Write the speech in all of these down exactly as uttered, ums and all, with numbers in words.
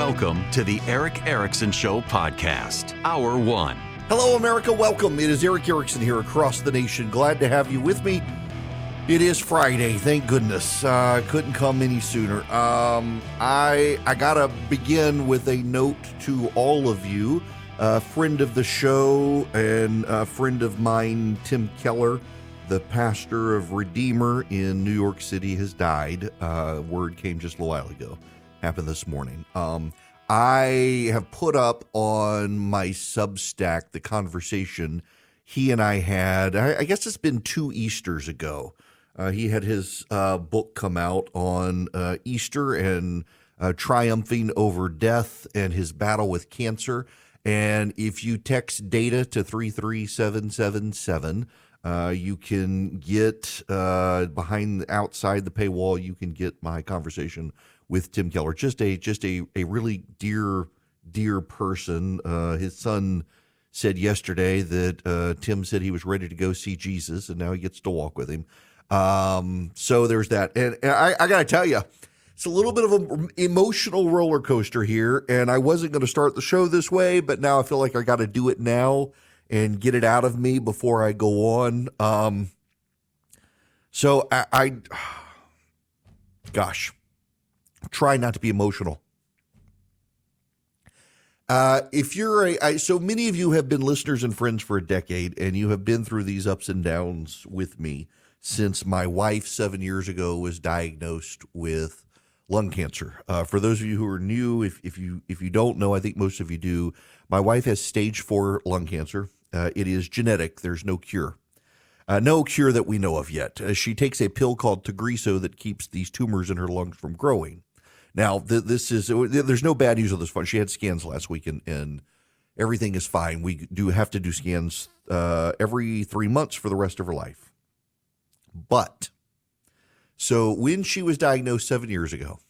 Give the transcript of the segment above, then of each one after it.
Welcome to the Erick Erickson Show podcast, Hour One. Hello, America. Welcome. It is Erick Erickson here across the nation. Glad to have you with me. It is Friday. Thank goodness. Uh, couldn't come any sooner. Um, I I gotta begin with a note to all of you. A friend of the show and a friend of mine, Tim Keller, the pastor of Redeemer in New York City, has died. Uh, word came just a while ago. Happened this morning. Um, I have put up on my Substack the conversation he and I had. I, I guess it's been two Easters ago. Uh, he had his uh, book come out on uh, Easter and uh, triumphing over death and his battle with cancer. And if you text data to three three seven seven seven, uh, you can get uh, behind, outside the paywall, you can get my conversation with Tim Keller. Just a just a, a really dear, dear person. Uh, his son said yesterday that uh, Tim said he was ready to go see Jesus, and now he gets to walk with him. Um, so there's that. And, and I, I got to tell you, it's a little bit of an emotional roller coaster here, and I wasn't going to start the show this way, but now I feel like I got to do it now and get it out of me before I go on. Um, so I, I gosh, try not to be emotional. Uh, if you're a, I, so many of you have been listeners and friends for a decade, and you have been through these ups and downs with me since my wife seven years ago was diagnosed with lung cancer. Uh, for those of you who are new, if, if you if you don't know, I think most of you do, my wife has stage four lung cancer. Uh, it is genetic. There's no cure. Uh, no cure that we know of yet. Uh, she takes a pill called Tagrisso that keeps these tumors in her lungs from growing. Now, th- this is, there's no bad news on this one. She had scans last week, and, and everything is fine. We do have to do scans uh, every three months for the rest of her life. But, so when she was diagnosed seven years ago,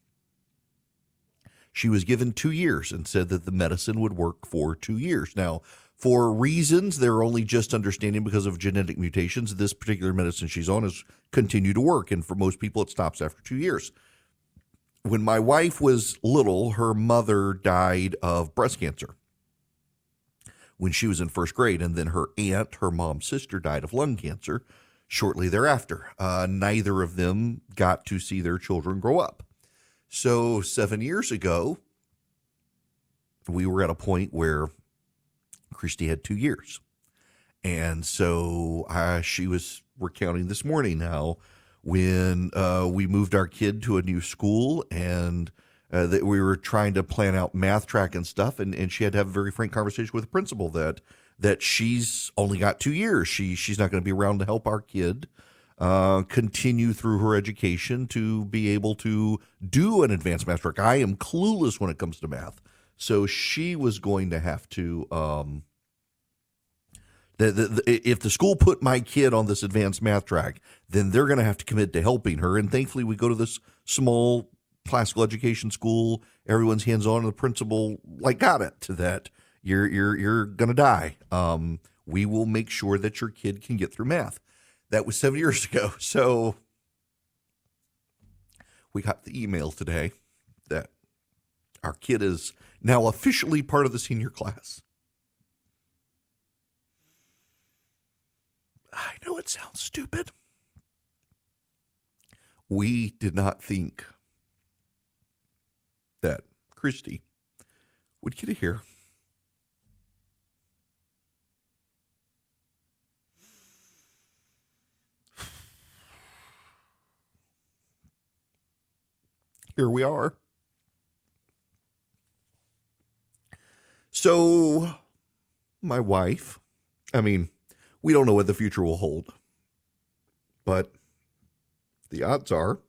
she was given two years and said that the medicine would work for two years. Now, for reasons they're only just understanding because of genetic mutations, this particular medicine she's on has continued to work. And for most people, it stops after two years. When my wife was little, her mother died of breast cancer when she was in first grade. And then her aunt, her mom's sister, died of lung cancer shortly thereafter. Uh, neither of them got to see their children grow up. So seven years ago, we were at a point where Christy had two years. And so uh, she was recounting this morning how when uh, we moved our kid to a new school and uh, that we were trying to plan out math track and stuff, and, and she had to have a very frank conversation with the principal that that she's only got two years. She she's not going to be around to help our kid uh, continue through her education to be able to do an advanced math track. I am clueless when it comes to math. So she was going to have to, um, the, the, the, if the school put my kid on this advanced math track, then they're going to have to commit to helping her. And thankfully, we go to this small classical education school. Everyone's hands-on, and the principal like got it to that. You're you're you're going to die. Um, we will make sure that your kid can get through math. That was seven years ago. So we got the email today that our kid is now officially part of the senior class. I know it sounds stupid. We did not think that Christy would get it here. Here we are. So, my wife, I mean, we don't know what the future will hold, but the odds are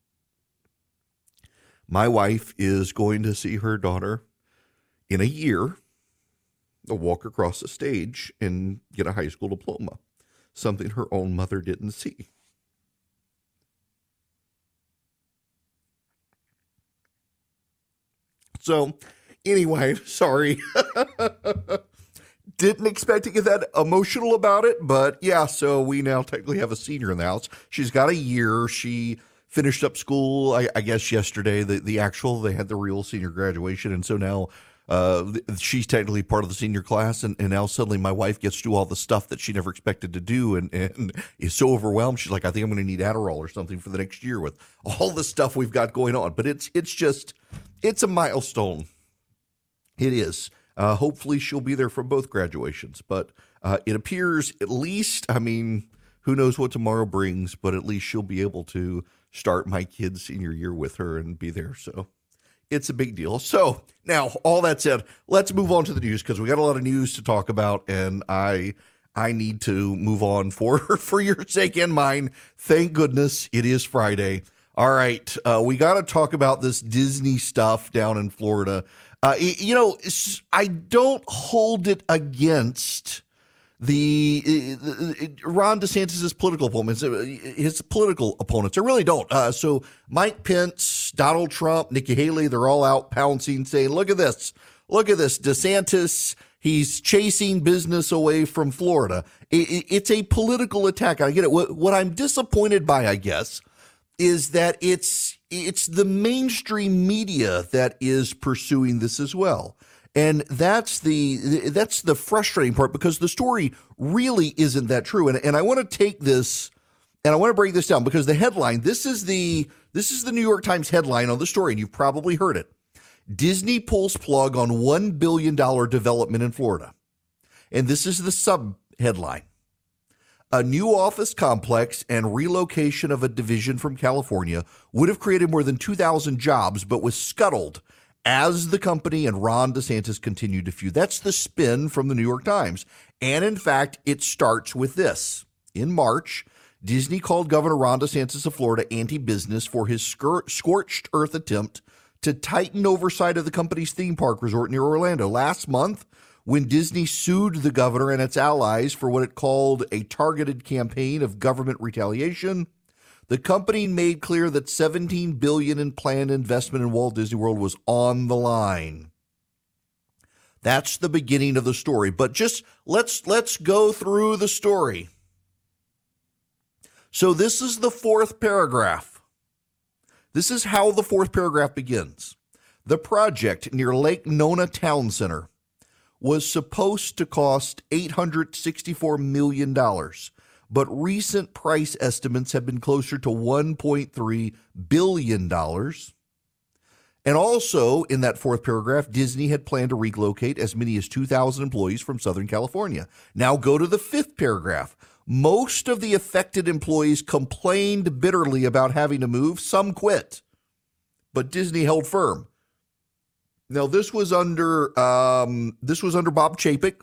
my wife is going to see her daughter in a year walk across the stage and get a high school diploma, something her own mother didn't see. So, anyway, sorry. Didn't expect to get that emotional about it, but yeah, so we now technically have a senior in the house. She's got a year. She finished up school, I, I guess yesterday, the, the actual, they had the real senior graduation. And so now uh, she's technically part of the senior class. And, and now suddenly my wife gets to do all the stuff that she never expected to do and, and is so overwhelmed. She's like, I think I'm going to need Adderall or something for the next year with all the stuff we've got going on. But it's it's just, it's a milestone. It is. Uh, hopefully she'll be there for both graduations. But uh, it appears at least, I mean, who knows what tomorrow brings, but at least she'll be able to start my kid's senior year with her and be there. So it's a big deal. So now, all that said, let's move on to the news because we got a lot of news to talk about, and I I need to move on for for your sake and mine. Thank goodness it is Friday. All right, uh, we got to talk about this Disney stuff down in Florida. Uh, you know, I don't hold it against The, the Ron DeSantis' political opponents, his political opponents. I really don't. Uh, so Mike Pence, Donald Trump, Nikki Haley, they're all out pouncing, saying, look at this. Look at this. DeSantis, he's chasing business away from Florida. It, it, it's a political attack. I get it. What, what I'm disappointed by, I guess, is that it's it's the mainstream media that is pursuing this as well. And that's the that's the frustrating part because the story really isn't that true. And and I want to take this and I want to break this down because the headline, this is the this is the New York Times headline on the story, and you've probably heard it. Disney pulls plug on one billion dollars development in Florida. And this is the sub headline. A new office complex and relocation of a division from California would have created more than two thousand jobs, but was scuttled as the company and Ron DeSantis continued to feud. That's the spin from the New York Times. And in fact, it starts with this. In March, Disney called Governor Ron DeSantis of Florida anti-business for his scor- scorched earth attempt to tighten oversight of the company's theme park resort near Orlando. Last month, when Disney sued the governor and its allies for what it called a targeted campaign of government retaliation, the company made clear that seventeen billion dollars in planned investment in Walt Disney World was on the line. That's the beginning of the story. But just let's let's go through the story. So this is the fourth paragraph. This is how the fourth paragraph begins. The project near Lake Nona Town Center was supposed to cost eight hundred sixty-four million dollars. But recent price estimates have been closer to one point three billion dollars. And also, in that fourth paragraph, Disney had planned to relocate as many as two thousand employees from Southern California. Now go to the fifth paragraph. Most of the affected employees complained bitterly about having to move. Some quit, but Disney held firm. Now, this was under um, this was under Bob Chapek.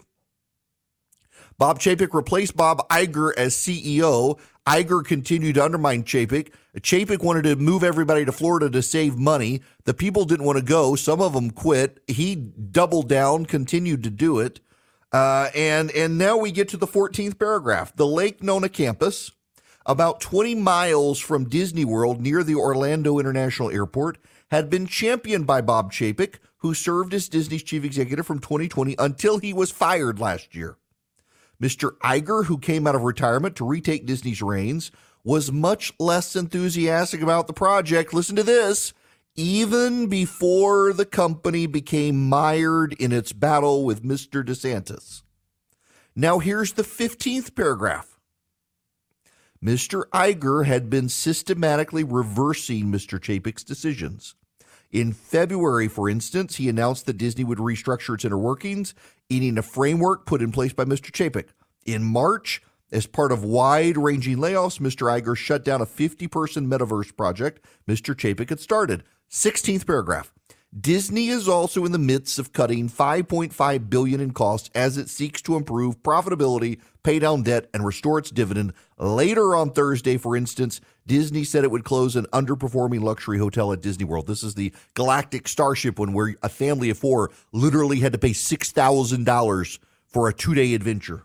Bob Chapek replaced Bob Iger as C E O. Iger continued to undermine Chapek. Chapek wanted to move everybody to Florida to save money. The people didn't want to go. Some of them quit. He doubled down, continued to do it. Uh, and, and now we get to the fourteenth paragraph. The Lake Nona campus, about twenty miles from Disney World near the Orlando International Airport, had been championed by Bob Chapek, who served as Disney's chief executive from twenty twenty until he was fired last year. Mister Iger, who came out of retirement to retake Disney's reins, was much less enthusiastic about the project. Listen to this. Even before the company became mired in its battle with Mister DeSantis. Now here's the fifteenth paragraph. Mister Iger had been systematically reversing Mister Chapek's decisions. In February, for instance, he announced that Disney would restructure its inner workings, eating a framework put in place by Mister Chapek. In March, as part of wide-ranging layoffs, Mister Iger shut down a fifty-person metaverse project Mister Chapek had started. sixteenth paragraph. Disney is also in the midst of cutting five point five billion dollars in costs as it seeks to improve profitability, pay down debt, and restore its dividend. Later on Thursday, for instance, Disney said it would close an underperforming luxury hotel at Disney World. This is the Galactic Starship one where a family of four literally had to pay six thousand dollars for a two-day adventure.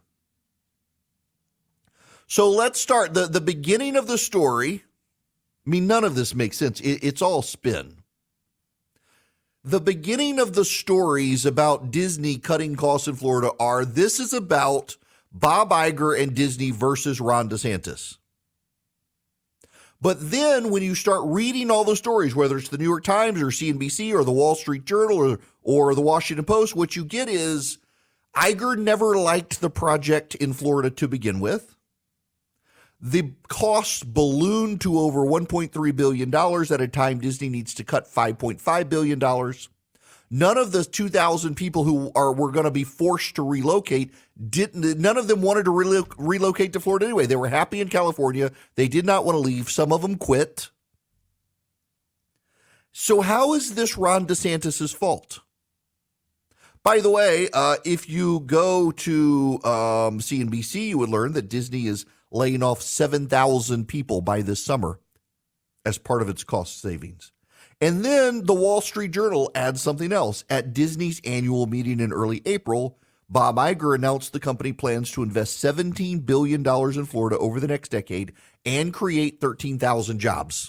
So let's start. The, the beginning of the story, I mean, none of this makes sense. It, it's all spin. The beginning of the stories about Disney cutting costs in Florida are, this is about Bob Iger and Disney versus Ron DeSantis. But then when you start reading all the stories, whether it's the New York Times or C N B C or the Wall Street Journal or, or the Washington Post, what you get is Iger never liked the project in Florida to begin with. The costs ballooned to over one point three billion dollars at a time Disney needs to cut five point five billion dollars. None of the two thousand people who are were going to be forced to relocate didn't. None of them wanted to relo- relocate to Florida anyway. They were happy in California. They did not want to leave. Some of them quit. So how is this Ron DeSantis's fault? By the way, uh, if you go to um, C N B C, you would learn that Disney is laying off seven thousand people by this summer as part of its cost savings. And then the Wall Street Journal adds something else. At Disney's annual meeting in early April, Bob Iger announced the company plans to invest seventeen billion dollars in Florida over the next decade and create thirteen thousand jobs.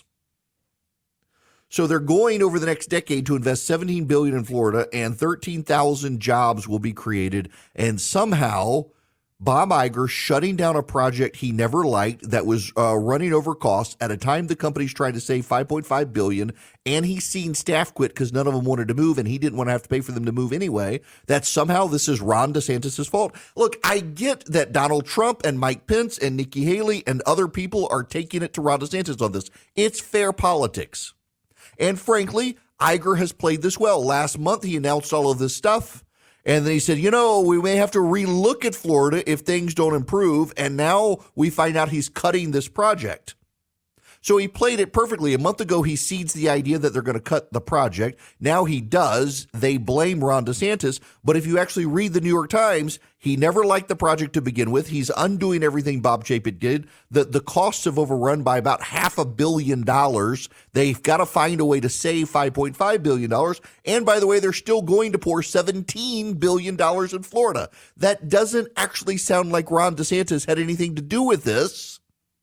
So they're going over the next decade to invest seventeen billion dollars in Florida, and thirteen thousand jobs will be created. And somehow Bob Iger shutting down a project he never liked that was uh, running over costs at a time the company's trying to save five point five billion dollars, and he's seen staff quit because none of them wanted to move, and he didn't want to have to pay for them to move anyway, that somehow this is Ron DeSantis' fault. Look, I get that Donald Trump and Mike Pence and Nikki Haley and other people are taking it to Ron DeSantis on this. It's fair politics. And frankly, Iger has played this well. Last month, he announced all of this stuff. And then he said, you know, we may have to relook at Florida if things don't improve. And now we find out he's cutting this project. So he played it perfectly. A month ago, he seeds the idea that they're going to cut the project. Now he does. They blame Ron DeSantis. But if you actually read the New York Times, he never liked the project to begin with. He's undoing everything Bob Chapek did. The, the costs have overrun by about half a billion dollars. They've got to find a way to save five point five billion dollars. And by the way, they're still going to pour seventeen billion dollars in Florida. That doesn't actually sound like Ron DeSantis had anything to do with this.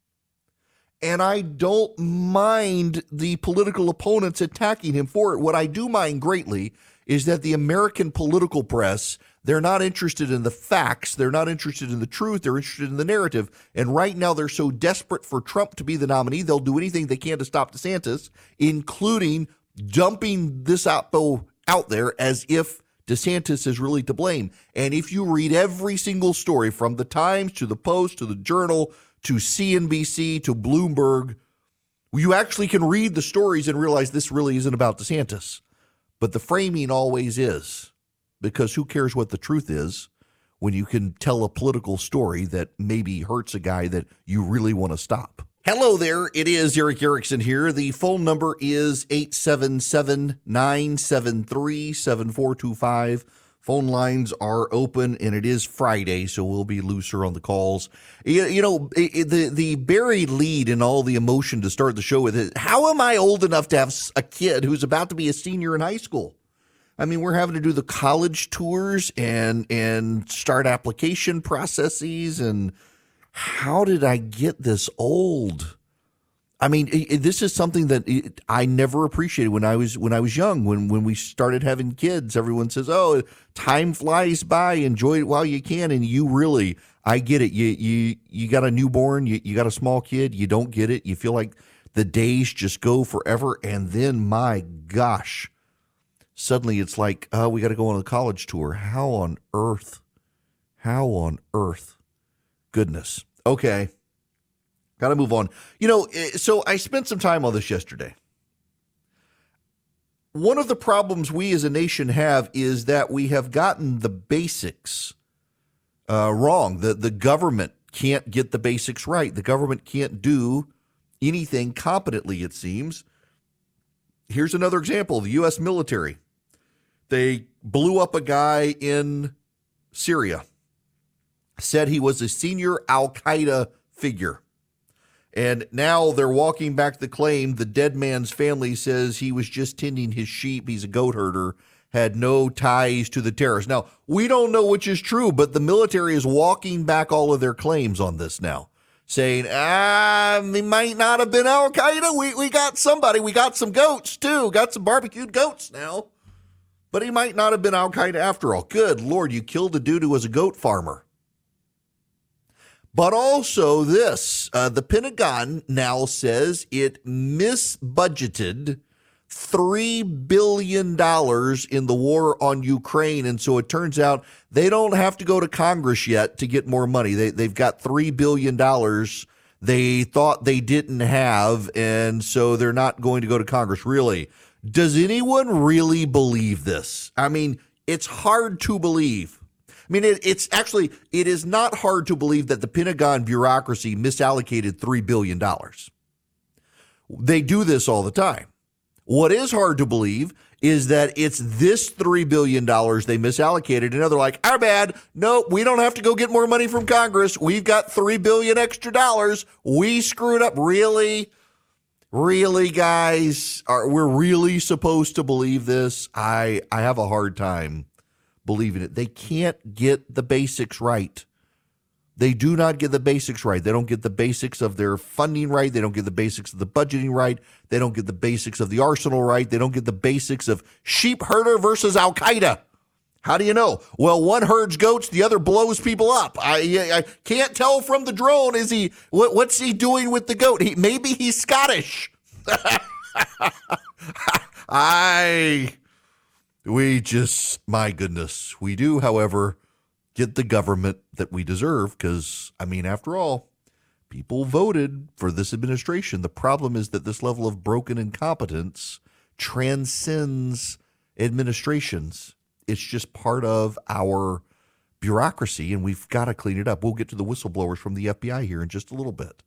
And I don't mind the political opponents attacking him for it. What I do mind greatly is that the American political press, they're not interested in the facts. They're not interested in the truth. They're interested in the narrative. And right now they're so desperate for Trump to be the nominee, they'll do anything they can to stop DeSantis, including dumping this out, out there as if DeSantis is really to blame. And if you read every single story from the Times to the Post to the Journal to C N B C to Bloomberg, you actually can read the stories and realize this really isn't about DeSantis. But the framing always is, because who cares what the truth is when you can tell a political story that maybe hurts a guy that you really want to stop. Hello there, it is Erick Erickson here. The phone number is eight seven seven, nine seven three, seven four two five. Phone lines are open, and it is Friday, so we'll be looser on the calls. You, you know, it, the the buried lead and all the emotion to start the show with it. How am I old enough to have a kid who's about to be a senior in high school? I mean, we're having to do the college tours and and start application processes. And how did I get this old? I mean, it, this is something that it, I never appreciated when I was when I was young. When when we started having kids, everyone says, "Oh, time flies by. Enjoy it while you can." And you really, I get it. You you you got a newborn. You you got a small kid. You don't get it. You feel like the days just go forever. And then, my gosh, suddenly it's like, oh, we got to go on a college tour. How on earth? How on earth? Goodness. Okay. Got to move on. You know, so I spent some time on this yesterday. One of the problems we as a nation have is that we have gotten the basics uh, wrong. The, the government can't get the basics right. The government can't do anything competently, it seems. Here's another example. The U S military. They blew up a guy in Syria, said he was a senior Al-Qaeda figure. And now they're walking back the claim. The dead man's family says he was just tending his sheep. He's a goat herder, had no ties to the terrorists. Now, we don't know which is true, but the military is walking back all of their claims on this now, saying, ah, he might not have been Al-Qaeda. We, we got somebody. We got some goats, too. Got some barbecued goats now. But he might not have been Al-Qaeda after all. Good Lord, you killed a dude who was a goat farmer. But also this, uh, the Pentagon now says it misbudgeted three billion dollars in the war on Ukraine. And so it turns out they don't have to go to Congress yet to get more money. They, they've got three billion dollars they thought they didn't have, and so they're not going to go to Congress. Really? Does anyone really believe this? I mean, it's hard to believe. I mean, it, it's actually, it is not hard to believe that the Pentagon bureaucracy misallocated three billion dollars. They do this all the time. What is hard to believe is that it's this three billion dollars they misallocated, and they're like, our bad. No, we don't have to go get more money from Congress. We've got three billion dollars extra dollars. We screwed up. Really? Really, guys? Are we're really supposed to believe this? I I have a hard time believing it. They can't get the basics right. They do not get the basics right. They don't get the basics of their funding right. They don't get the basics of the budgeting right. They don't get the basics of the arsenal right. They don't get the basics of sheep herder versus Al-Qaeda. How do you know? Well, one herds goats, the other blows people up. I I can't tell from the drone. Is he what, what's he doing with the goat? He, maybe he's Scottish. I we just my goodness. We do, however, get the government that we deserve because, I mean, after all, people voted for this administration. The problem is that this level of broken incompetence transcends administrations. It's just part of our bureaucracy, and we've got to clean it up. We'll get to the whistleblowers from the F B I here in just a little bit.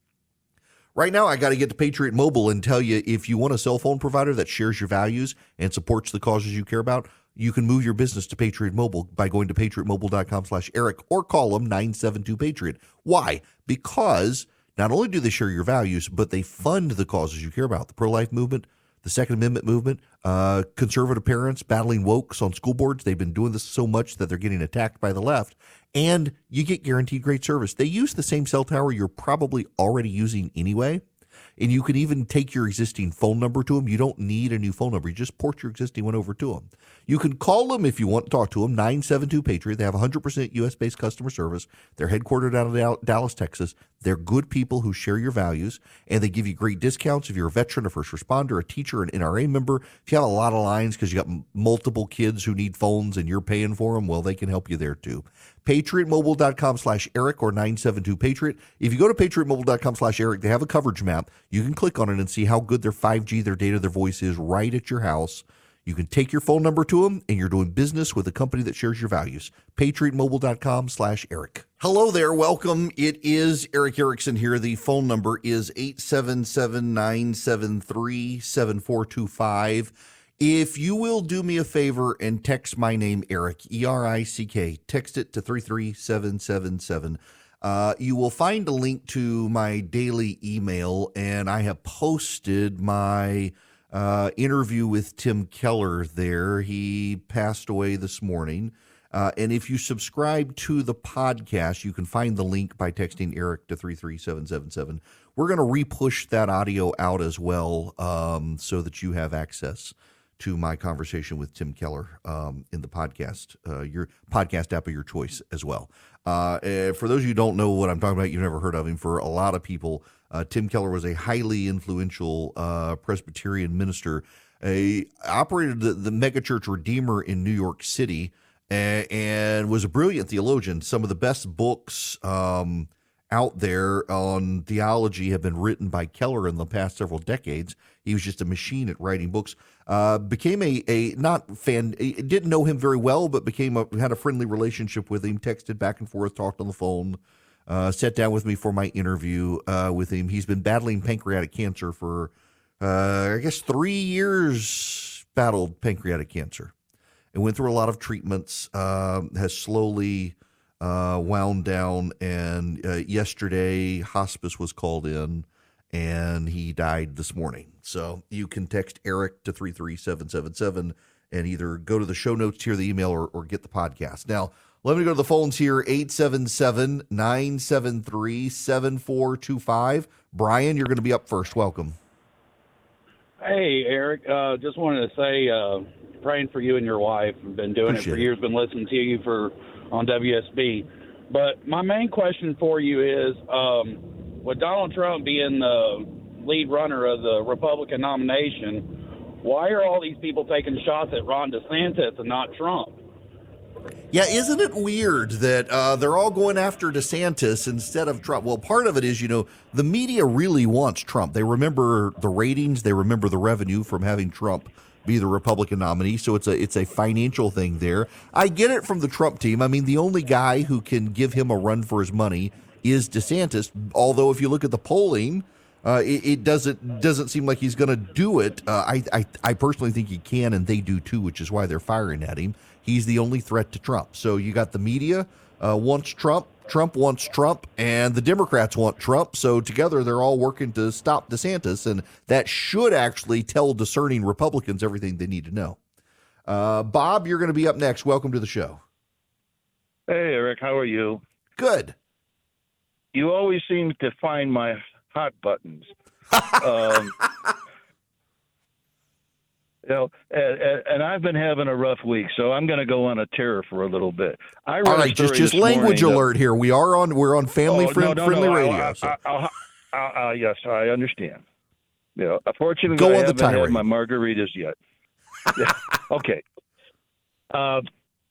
Right now, I got to get to Patriot Mobile and tell you, if you want a cell phone provider that shares your values and supports the causes you care about, you can move your business to Patriot Mobile by going to patriotmobile.com slash Eric or call them nine seven two Patriot. Why? Because not only do they share your values, but they fund the causes you care about. The pro-life movement, the Second Amendment movement, uh, conservative parents battling wokes on school boards. They've been doing this so much that they're getting attacked by the left. And you get guaranteed great service. They use the same cell tower you're probably already using anyway. And you can even take your existing phone number to them. You don't need a new phone number. You just port your existing one over to them. You can call them if you want to talk to them, nine seven two Patriot. They have one hundred percent U S-based customer service. They're headquartered out of Dallas, Texas. They're good people who share your values, and they give you great discounts if you're a veteran, a first responder, a teacher, an N R A member. If you have a lot of lines because you got m- multiple kids who need phones and you're paying for them, well, they can help you there too. patriotmobile.com slash Eric or nine seven two Patriot. If you go to patriotmobile.com slash Eric, they have a coverage map. You can click on it and see how good their five G, their data, their voice is right at your house. You can take your phone number to them, and you're doing business with a company that shares your values. patriotmobile.com slash Eric. Hello there. Welcome. It is Eric Erickson here. The phone number is eight seven seven, nine seven three, seven four two five. If you will do me a favor and text my name, Eric, E R I C K, text it to three three seven seven seven. Uh, you will find a link to my daily email, and I have posted my uh, interview with Tim Keller there. He passed away this morning. Uh, and if you subscribe to the podcast, you can find the link by texting Eric to three three seven seven seven. We're going to re-push that audio out as well um, so that you have access to my conversation with Tim Keller um, in the podcast, uh, your podcast app of your choice as well. Uh, for those of you who don't know what I'm talking about, you've never heard of him. For a lot of people, uh, Tim Keller was a highly influential uh, Presbyterian minister. A operated the, the megachurch Redeemer in New York City, and, and was a brilliant theologian. Some of the best books um, out there on theology have been written by Keller in the past several decades. He was just a machine at writing books. Uh, became a, a not fan, didn't know him very well, but became a, had a friendly relationship with him, texted back and forth, talked on the phone, uh, sat down with me for my interview uh, with him. He's been battling pancreatic cancer for, uh, I guess, three years, battled pancreatic cancer and went through a lot of treatments, uh, has slowly uh, wound down. And uh, yesterday, hospice was called in, and he died this morning. So you can text Eric to three three seven seven seven and either go to the show notes here, the email, or, or get the podcast. Now, let me go to the phones here, eight seven seven, nine seven three, seven four two five. Brian, you're going to be up first. Welcome. Hey, Eric. Uh, just wanted to say, uh, praying for you and your wife. I've been doing Appreciate it for years, been listening to you for on W S B. But my main question for you is, um, with Donald Trump being the lead runner of the Republican nomination, why are all these people taking shots at Ron DeSantis and not Trump? Yeah, isn't it weird that uh, they're all going after DeSantis instead of Trump? Well, part of it is, you know, the media really wants Trump. They remember the ratings, they remember the revenue from having Trump be the Republican nominee, so it's a it's a financial thing there. I get it from the Trump team. I mean, the only guy who can give him a run for his money is DeSantis, although if you look at the polling, uh, it, it doesn't doesn't seem like he's going to do it. Uh, I, I I personally think he can, and they do too, which is why they're firing at him. He's the only threat to Trump. So you got the media uh, wants Trump, Trump wants Trump, and the Democrats want Trump. So together they're all working to stop DeSantis, and that should actually tell discerning Republicans everything they need to know. Uh, Bob, you're going to be up next. Welcome to the show. Hey, Eric, how are you? Good. You always seem to find my hot buttons. um, you know, and, and I've been having a rough week, so I'm going to go on a tear for a little bit. I All right, just just language alert that, here. We are on we're on family oh, friend, no, no, friendly no, radio. I, so. I, I, I, I, yes, I understand. Yeah, unfortunately, Go I on the haven't had tirade. my margaritas yet. Yeah, okay. Uh,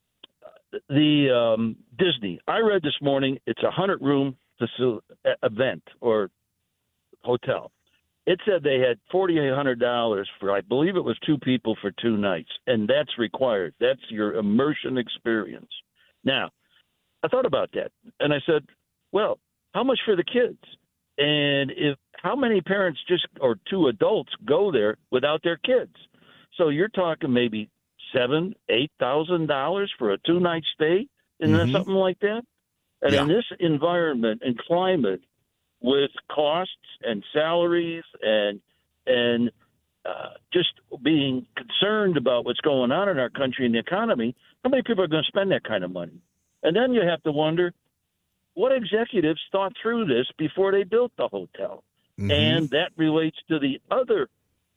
the um, Disney. I read this morning. It's a hundred room facility, event or hotel. It said they had forty-eight hundred dollars for, I believe it was two people for two nights, and that's required. That's your immersion experience. Now, I thought about that, and I said, well, how much for the kids? And if how many parents just or two adults go there without their kids? So you're talking maybe seven, eight thousand dollars for a two night stay, and Mhm. then something like that. And Yeah. in this environment and climate, with costs and salaries and and uh, just being concerned about what's going on in our country and the economy, how many people are going to spend that kind of money? And then you have to wonder, what executives thought through this before they built the hotel? Mhm. And that relates to the other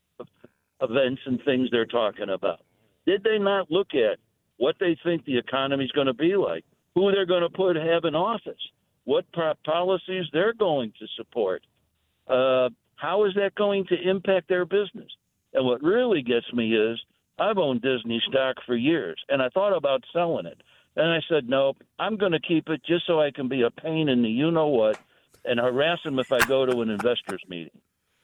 events and things they're talking about. Did they not look at what they think the economy is going to be like, who they're going to put have in office, what pro- policies they're going to support? Uh, how is that going to impact their business? And what really gets me is I've owned Disney stock for years, and I thought about selling it. And I said, nope, I'm going to keep it just so I can be a pain in the you-know-what and harass them if I go to an investors meeting.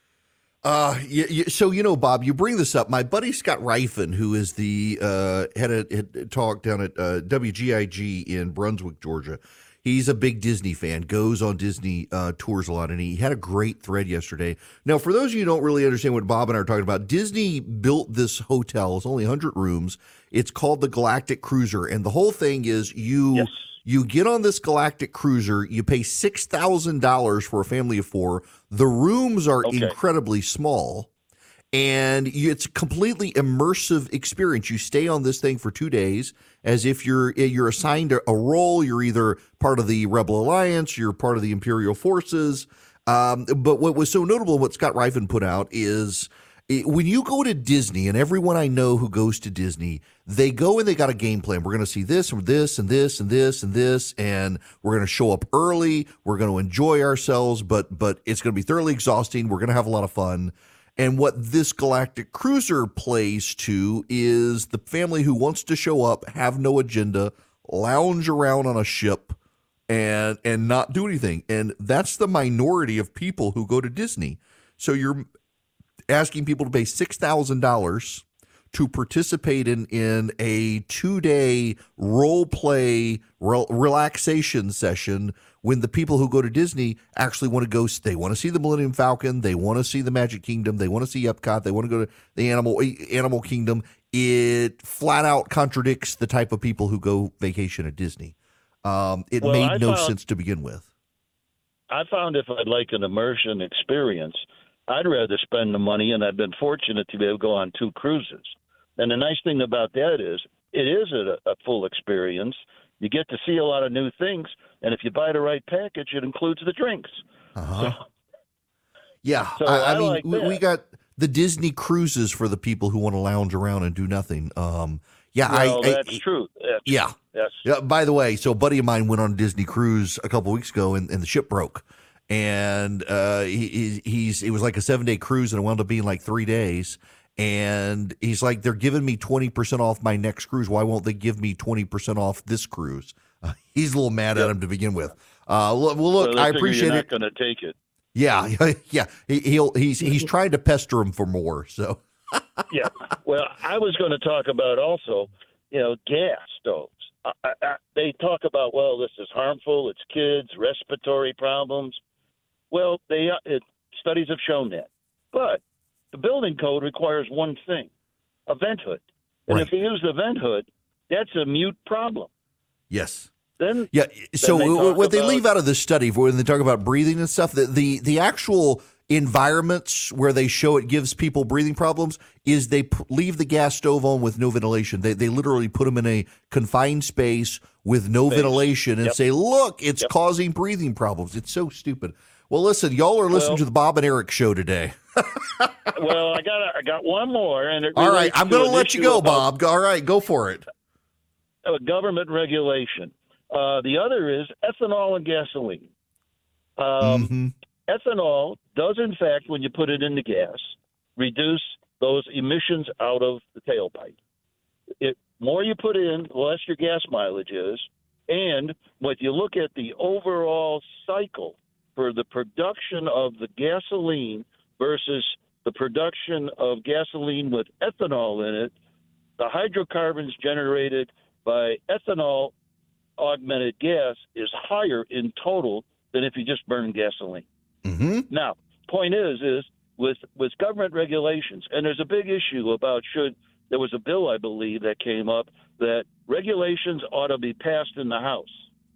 Uh, you, you, so, you know, Bob, you bring this up. My buddy Scott Rifen, who is the uh, head of head talk down at uh, W G I G in Brunswick, Georgia, he's a big Disney fan, goes on Disney uh, tours a lot, and he had a great thread yesterday. Now, for those of you who don't really understand what Bob and I are talking about, Disney built this hotel. It's only one hundred rooms. It's called the Galactic Cruiser, and the whole thing is you Yes. you get on this Galactic Cruiser, you pay six thousand dollars for a family of four. The rooms are Okay. incredibly small, and you, it's a completely immersive experience. You stay on this thing for two days as if you're you're assigned a, a role. You're either part of the Rebel Alliance, you're part of the Imperial Forces. Um, but what was so notable, what Scott Rifen put out is it, when you go to Disney, and everyone I know who goes to Disney, they go and they got a game plan. We're going to see this and this and this and this and this, and we're going to show up early. We're going to enjoy ourselves, but but it's going to be thoroughly exhausting. We're going to have a lot of fun. And what this Galactic Cruiser plays to is the family who wants to show up, have no agenda, lounge around on a ship, and and not do anything. And that's the minority of people who go to Disney. So you're asking people to pay six thousand dollars to participate in, in a two-day role-play re- relaxation session when the people who go to Disney actually want to go, they want to see the Millennium Falcon, they want to see the Magic Kingdom, they want to see Epcot, they want to go to the Animal Animal Kingdom. It flat out contradicts the type of people who go vacation at Disney. Um, it Well, made I no found- sense to begin with. I found if I'd like an immersion experience, I'd rather spend the money, and I've been fortunate to be able to go on two cruises. And the nice thing about that is it is a, a full experience. You get to see a lot of new things, and if you buy the right package, it includes the drinks. Uh-huh. So, Yeah, So I, I I mean, like we, that. we got the Disney cruises for the people who want to lounge around and do nothing. Um, yeah, well, I, I that's true. That's, yeah, Yes. Yeah. By the way, so a buddy of mine went on a Disney cruise a couple weeks ago, and, and the ship broke. And uh, he, he's it was like a seven day cruise, and it wound up being like three days. And he's like, they're giving me twenty percent off my next cruise. Why won't they give me twenty percent off this cruise? Uh, he's a little mad yep. at him to begin with. Uh, well, look, well, I appreciate you're it. Not going to take it. Yeah, yeah. He, he'll he's he's trying to pester him for more. So. Yeah. Well, I was going to talk about also, you know, gas stoves. I, I, they talk about, well, this is harmful. It's kids, respiratory problems. Well, they it, studies have shown that. But the building code requires one thing, a vent hood. And right. if you use the vent hood, that's a mute problem. Yes. Then yeah. So then what about, they leave out of this study when they talk about breathing and stuff, the, the, the actual environments where they show it gives people breathing problems is they p- leave the gas stove on with no ventilation. They they literally put them in a confined space with no space. ventilation and yep. say, look, it's yep. causing breathing problems. It's so stupid. Well, listen, y'all are listening well, to the Bob and Eric show today. well, I got I got one more, and it all right, I'm going to let you go, Bob. All right, go for it. Government regulation. Uh, the other is ethanol and gasoline. Um, mm-hmm. Ethanol does, in fact, when you put it in the gas, reduce those emissions out of the tailpipe. It more you put in, the less your gas mileage is. And when you look at the overall cycle for the production of the gasoline versus the production of gasoline with ethanol in it, the hydrocarbons generated by ethanol augmented gas is higher in total than if you just burn gasoline. Mm-hmm. Now, point is, is with with government regulations, and there's a big issue about should there was a bill, I believe, that came up that regulations ought to be passed in the House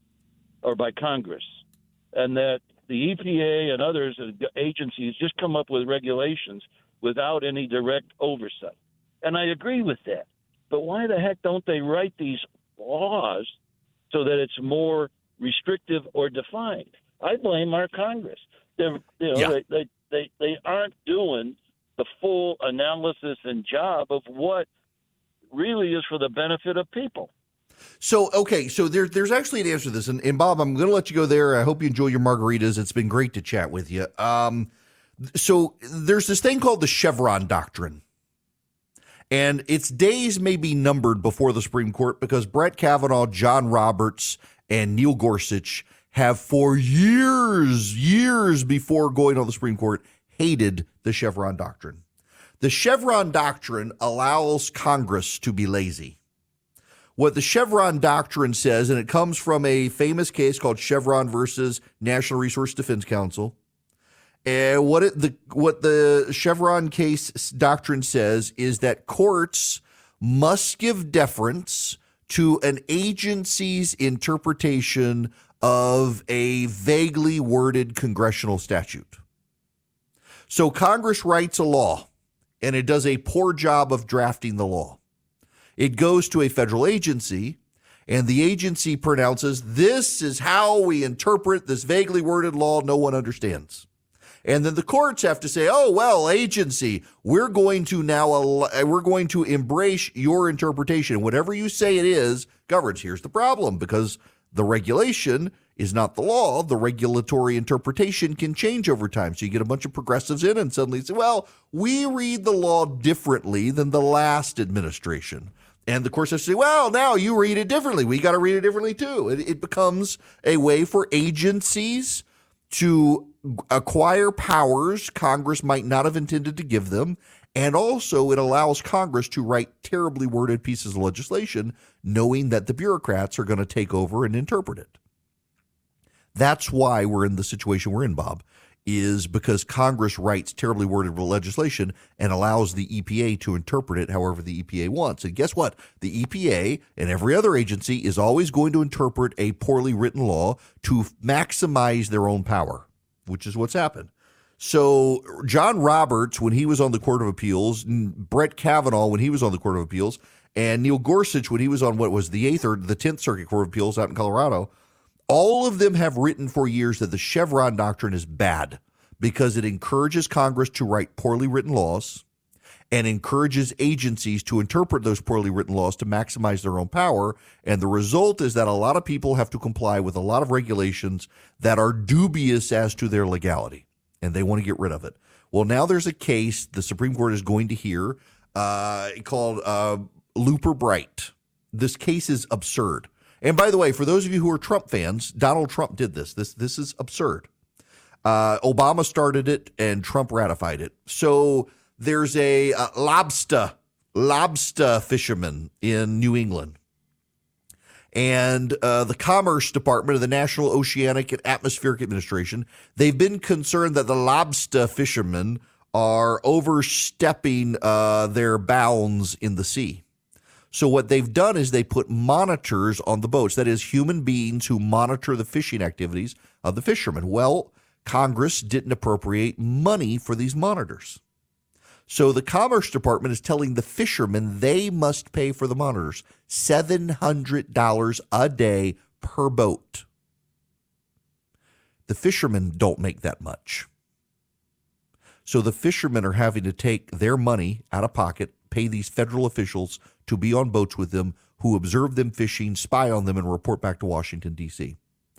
or by Congress, and that the E P A and others agencies just come up with regulations without any direct oversight. And I agree with that. But why the heck don't they write these laws so that it's more restrictive or defined? I blame our Congress. They're, you know, yeah. they, they, they, they aren't doing the full analysis and job of what really is for the benefit of people. So, okay, so there, there's actually an answer to this. And, and Bob, I'm going to let you go there. I hope you enjoy your margaritas. It's been great to chat with you. Um, so there's this thing called the Chevron Doctrine. And its days may be numbered before the Supreme Court because Brett Kavanaugh, John Roberts, and Neil Gorsuch have for years, years before going on the Supreme Court, hated the Chevron Doctrine. The Chevron Doctrine allows Congress to be lazy. What the Chevron Doctrine says, and it comes from a famous case called Chevron versus National Resource Defense Council, and what it, the what the Chevron case doctrine says is that courts must give deference to an agency's interpretation of a vaguely worded congressional statute. So Congress writes a law, and it does a poor job of drafting the law. It goes to a federal agency, and the agency pronounces, this is how we interpret this vaguely worded law no one understands. And then the courts have to say, oh, well, agency, we're going to now, we're going to embrace your interpretation. Whatever you say it is governs. Here's the problem, because the regulation is not the law. The regulatory interpretation can change over time. So you get a bunch of progressives in and suddenly say, well, we read the law differently than the last administration. And the courts have to say, well, now you read it differently. We got to read it differently too. It, it becomes a way for agencies to acquire powers Congress might not have intended to give them. And also it allows Congress to write terribly worded pieces of legislation, knowing that the bureaucrats are going to take over and interpret it. That's why we're in the situation we're in, Bob, is because Congress writes terribly worded legislation and allows the E P A to interpret it however the E P A wants. And guess what? The E P A and every other agency is always going to interpret a poorly written law to maximize their own power, which is what's happened. So John Roberts, when he was on the Court of Appeals, Brett Kavanaugh, when he was on the Court of Appeals, and Neil Gorsuch, when he was on what was the eighth or the tenth Circuit Court of Appeals out in Colorado, all of them have written for years that the Chevron Doctrine is bad because it encourages Congress to write poorly written laws, and encourages agencies to interpret those poorly written laws to maximize their own power. And the result is that a lot of people have to comply with a lot of regulations that are dubious as to their legality, and they want to get rid of it. Well, now there's a case the Supreme Court is going to hear uh, called uh, Looper Bright. This case is absurd. And by the way, for those of you who are Trump fans, Donald Trump did this. This this is absurd. Uh, Obama started it and Trump ratified it. So there's a uh, lobster, lobster fisherman in New England. And uh, the Commerce Department of the National Oceanic and Atmospheric Administration, they've been concerned that the lobster fishermen are overstepping uh, their bounds in the sea. So what they've done is they put monitors on the boats, that is, human beings who monitor the fishing activities of the fishermen. Well, Congress didn't appropriate money for these monitors. So the Commerce Department is telling the fishermen they must pay for the monitors, seven hundred dollars a day per boat. The fishermen don't make that much. So the fishermen are having to take their money out of pocket, pay these federal officials to be on boats with them, who observe them fishing, spy on them, and report back to Washington, D C.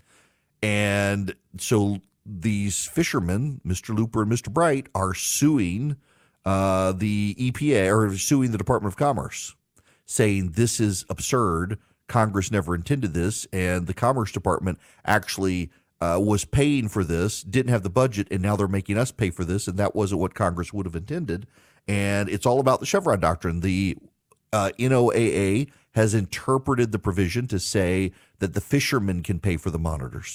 And so these fishermen, Mister Looper and Mister Bright, are suing uh, the E P A, or suing the Department of Commerce, saying this is absurd. Congress never intended this, and the Commerce Department actually uh, was paying for this, didn't have the budget, and now they're making us pay for this, and that wasn't what Congress would have intended. And it's all about the Chevron doctrine. The uh, N O A A has interpreted the provision to say that the fishermen can pay for the monitors.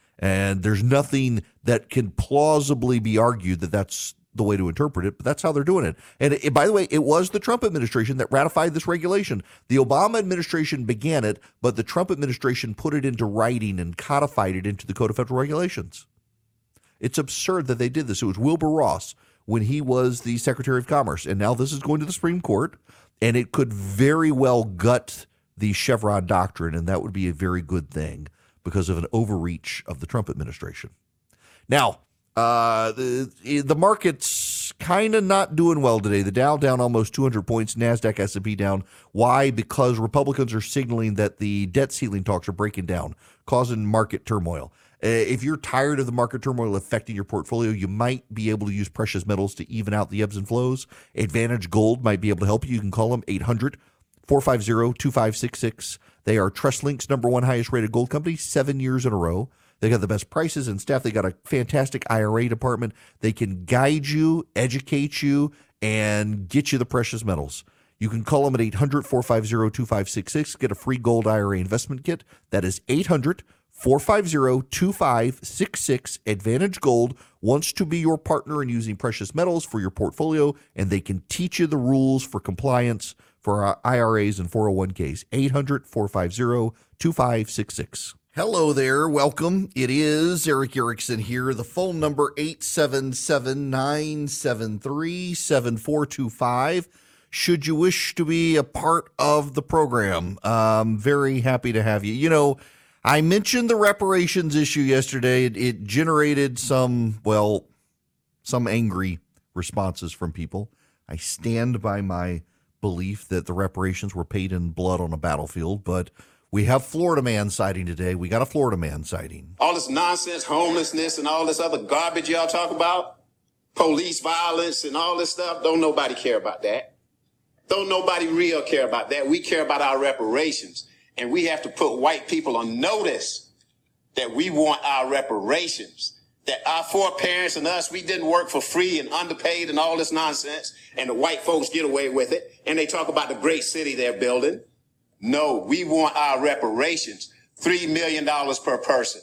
And there's nothing that can plausibly be argued that that's the way to interpret it, but that's how they're doing it. And it, by the way, it was the Trump administration that ratified this regulation. The Obama administration began it, but the Trump administration put it into writing and codified it into the Code of Federal Regulations. It's absurd that they did this. It was Wilbur Ross when he was the Secretary of Commerce, and now this is going to the Supreme Court, and it could very well gut the Chevron doctrine, and that would be a very good thing, because of an overreach of the Trump administration. Now, uh, the, the market's kind of not doing well today. The Dow down almost two hundred points, NASDAQ, S and P down. Why? Because Republicans are signaling that the debt ceiling talks are breaking down, causing market turmoil. Uh, if you're tired of the market turmoil affecting your portfolio, you might be able to use precious metals to even out the ebbs and flows. Advantage Gold might be able to help you. You can call them eight hundred, four five zero, two five six six. They are TrustLink's number one highest rated gold company, seven years in a row. They got the best prices and staff. They got a fantastic I R A department. They can guide you, educate you, and get you the precious metals. You can call them at eight hundred, four five zero, two five six six. Get a free gold I R A investment kit. That is eight hundred, four five zero, two five six six. Advantage Gold wants to be your partner in using precious metals for your portfolio, and they can teach you the rules for compliance for our I R As and four oh one Ks. eight hundred, four five zero, two five six six. Hello there. Welcome. It is Erick Erickson here. The phone number eight seven seven, nine seven three, seven four two five. Should you wish to be a part of the program, I'm very happy to have you. You know, I mentioned the reparations issue yesterday. It, it generated some, well, some angry responses from people. I stand by my belief that the reparations were paid in blood on a battlefield, but we have Florida man sighting today. We got a Florida man sighting. All this nonsense, homelessness, and all this other garbage y'all talk about, police violence and all this stuff, don't nobody care about that. Don't nobody real care about that. We care about our reparations, and we have to put white people on notice that we want our reparations. That our foreparents and us, we didn't work for free and underpaid and all this nonsense, and the white folks get away with it, and they talk about the great city they're building. No, we want our reparations. Three million dollars per person.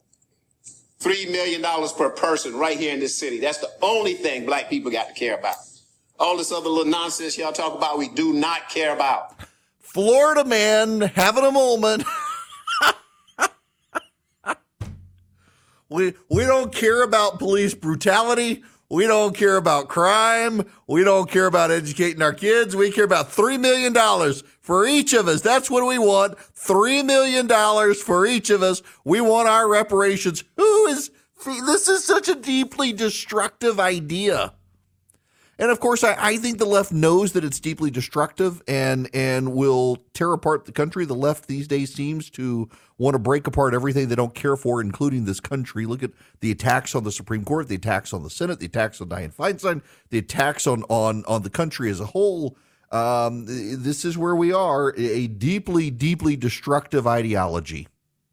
Three million dollars per person right here in this city. That's the only thing black people got to care about. All this other little nonsense y'all talk about, we do not care about. Florida man having a moment. we we don't care about police brutality. We don't care about crime. We don't care about educating our kids. We care about three million dollars for each of us. That's what we want. three million dollars for each of us. We want our reparations. Who is, this is such a deeply destructive idea. And of course, I, I think the left knows that it's deeply destructive and and will tear apart the country. The left these days seems to want to break apart everything they don't care for, including this country. Look at the attacks on the Supreme Court, the attacks on the Senate, the attacks on Dianne Feinstein, the attacks on on on the country as a whole. Um, this is where we are, a deeply, deeply destructive ideology.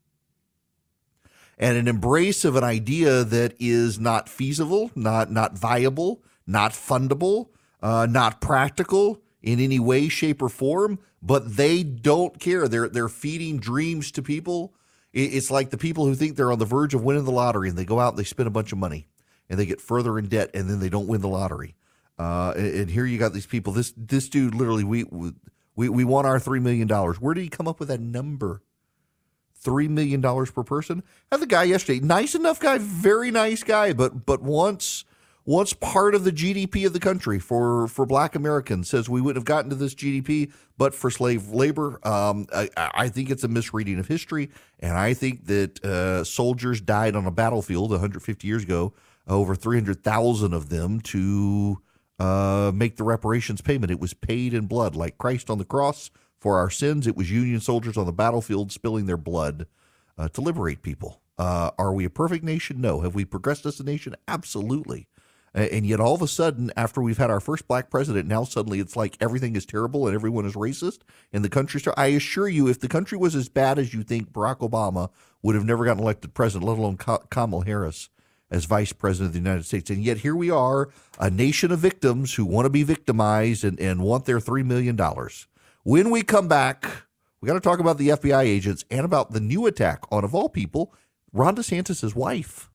And an embrace of an idea that is not feasible, not not viable, not fundable, uh, not practical in any way, shape, or form. But they don't care. They're they're feeding dreams to people. It's like the people who think they're on the verge of winning the lottery, and they go out and they spend a bunch of money, and they get further in debt, and then they don't win the lottery. Uh, and, and here you got these people. This this dude literally, we we we want our three million dollars. Where did he come up with that number? Three million dollars per person. I had the guy yesterday, nice enough guy, very nice guy, but but once once part of the G D P of the country for for Black Americans, says we wouldn't have gotten to this G D P but for slave labor. Um, I, I think it's a misreading of history, and I think that uh, soldiers died on a battlefield one hundred fifty years ago, over three hundred thousand of them, to uh, make the reparations payment. It was paid in blood, like Christ on the cross. For our sins, it was Union soldiers on the battlefield spilling their blood uh, to liberate people. Uh, are we a perfect nation? No. Have we progressed as a nation? Absolutely. And yet all of a sudden, after we've had our first black president, now suddenly it's like everything is terrible and everyone is racist. And the country, I assure you, if the country was as bad as you think, Barack Obama would have never gotten elected president, let alone Kamala Harris as vice president of the United States. And yet here we are, a nation of victims who want to be victimized and, and want their three million dollars. When we come back, we got to talk about the F B I agents and about the new attack on, of all people, Ron DeSantis' wife.